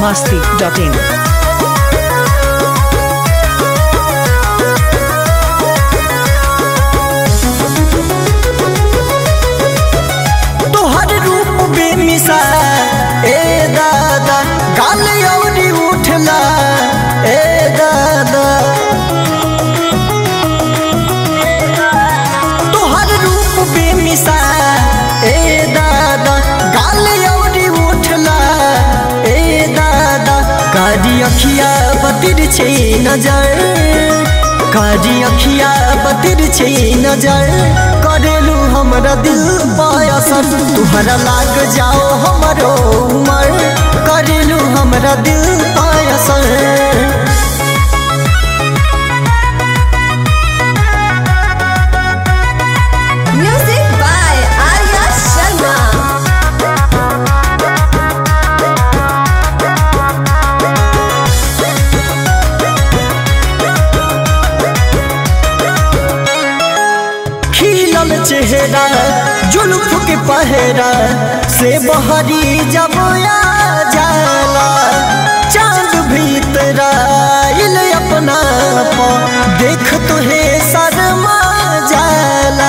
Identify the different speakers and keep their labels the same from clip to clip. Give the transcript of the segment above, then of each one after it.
Speaker 1: biharmasti.in।
Speaker 2: तोहर रूप बेमिसाल ए दादा गाल औरी उठला ए दादा। तोहर रूप बेमिसाल ए दादा गाल औरी उठला ए दादा। कारी अखिया बतिर छे नजर, कारी अखिया बतिर छे नजर। करेलू हमरा दिल पायसर तुहरा लाग जाओ हमरो उमर। करेलू हमरा दिल पायसर।
Speaker 3: Music by Arya Sharma।
Speaker 2: खिलल चेहरा जुल्फ के पहरा से बहरी जब आ जाला। चांद भीतर आइल अपना पा देख तुहे शर्मा जाला।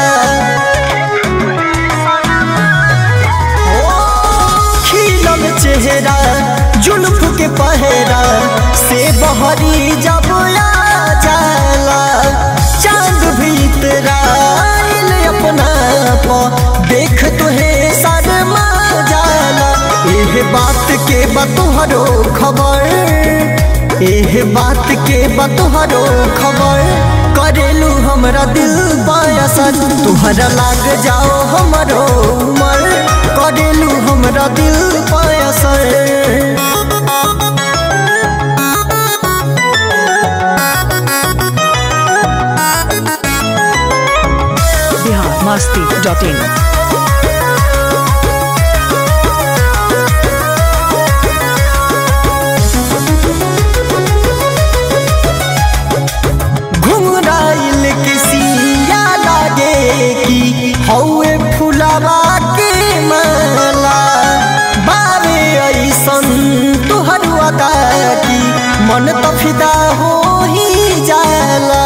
Speaker 2: खिलल चेहरा जुल्फ के पहरा से बहरी जब आ जाला। चांद भीतर आइल अपना पा देख तुहे शर्मा जाला। एह बात के बतोहरो खबर, एह बात के बतोहरो खबर। करेलू हमरा दिल पायसर तुहरा लाग जाओ हमरो उमर। करेलू हमरा दिल पायसर।
Speaker 1: biharmasti.in।
Speaker 2: घुंघराइल के सिया लागे कि हौए फुलवा के माला। बारे ऐसन तुहर अदा की मन तो फिदा हो ही जाला।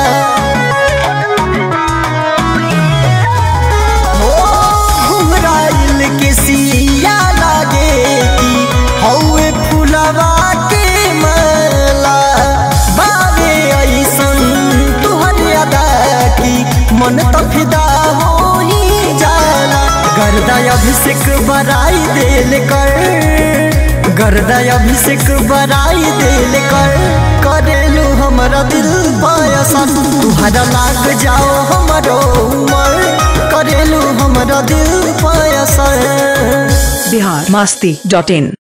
Speaker 2: घुंघराइल के सिया लागे कि हौए फुलवा के माला। बारे ऐसन तुहर अदा की मन तो फिदा हो ही जाला। गर्दा अभिषेक बराई देल कर, गर्दा अभिषेक बराई देल कर। करेलू हमरा दिल पायसर तुहरा लाग जाओ हमरो उमर। करेलू हमरा दिल पायसर।
Speaker 1: biharmasti.in।